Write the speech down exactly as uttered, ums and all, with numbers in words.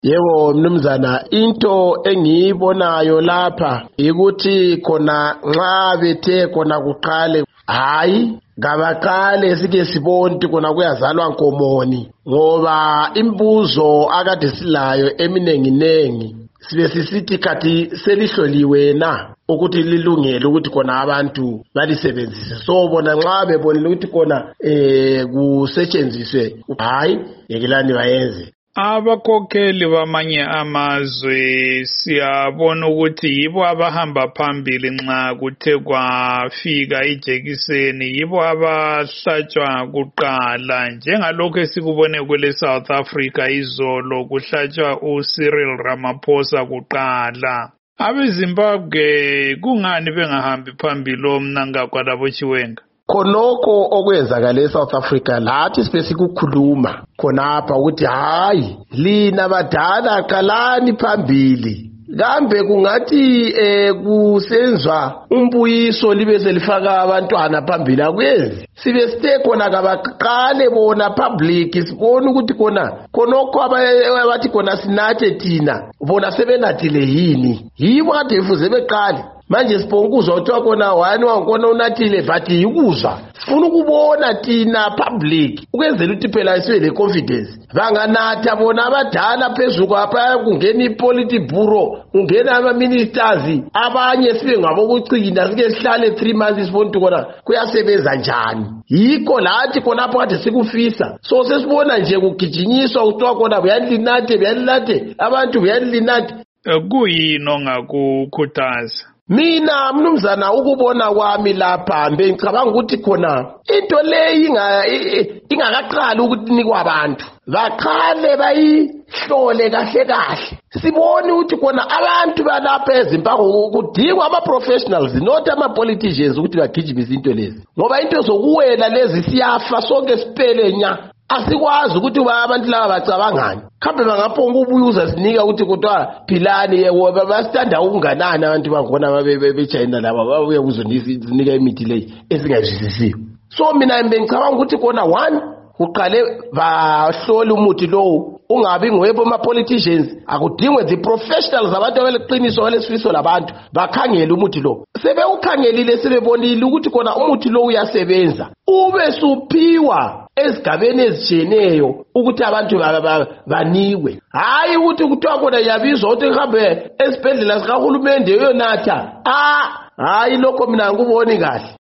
Yebo mnumzana, into engiyibonayo lapha ukuthi khona nxa bethe khona kuqale hayi ngabaqale sike sibone khona kuyazalwa nkomoni, ngoba imbuzo akade silayo eminenginengi sibe sisithi kathi selihloliwe na ukuthi lilungele ukuthi khona abantu balisebenzise. So bona nxa bebonile ukuthi khona eh kusetshenziswe hayi yekelani bayenze. Abakhokheli bamanye amazwe siyabona ukuthi yibo abahamba phambili nxa kuthe kwafika ijekiseni, yibo abahlatshwa kuqala, njengalokho esikubone kwele South Africa izolo kuhlatshwa uCyril Ramaphosa kuqala. AbeZimbabwe kungani bengahambi phambili omnangagwa labo Chiwenga? Khonokho okwenzakala eSouth Africa lathi sibesikukhuluma khonapha ukuthi hayi lina badala qalani phambili, kambe kungathi eh kusenzwa umbuyiso libe selifaka abantwana phambili akwenzi. Sibe sithe khona kabaqale bona public sibone ukuthi khona khonokho abathi khona sinathe thina bona sebenathile yini, yibo kade efuze beqale. Manje sibonguzwa uthiwa khona wani wankona unathile but yikuzwa sifuna ukubona thina public ukwenzela ukuthi phela sibe le confidence. Banganatha bona abadala phezulu kwapha kungena ipolity bureau, kungena ama ministers, abanye sibe ngabo kucina sike sihlale three months sibone ukuthi khona kuyasebenza njani. Yikho lathi khona apho kade sikufisa, so sesibona nje kugijinyiswa uthiwa khona buyalinathe buyalinathe abantu buyalinathe. Kuyini ongakukhuthaza? Mina mnumzana ukubona kwami lapha ngicabanga ukuthi khona into leyi inga ingakaqala ukuthi nikwa abantu baqale bayihlole kahle kahle, sibone ukuthi khona abantu balapha eZimbabwe kudingwa ama professionals not ama politicians ukuthi bagijimise into lezi, ngoba into zokuwela lezi siyafa sonke siphele nya. Asikwazi ukuthi abantu laba bacabangani, kambe bangaphonga ubuyuza sinika ukuthi kodwa philani yebo basithanda ukunganana abantu bakhona babechayina laba babuye kuzonisinika imithi leyi esingazwisisiyo. So mina ngicabanga ukuthi khona one uqale bahlola umuthi lowo ungabi ngwebo ama politicians, akudingwe the professionals abantu abaleqiniso walesifiso labantu bakhangela umuthi lo. Sebe ukhangelile sebebonile ukuthi khona umuthi lo uyasebenza, ube suphiwa esigabeni ezitshiyeneyo ukuthi abantu banikwe, hayi ukuthi kuthiwa khona yabizwa ukuthi ngihambe esibhedlela sikahulumende uyonatha. Ah hayi lokho mina ngikuboni kahle.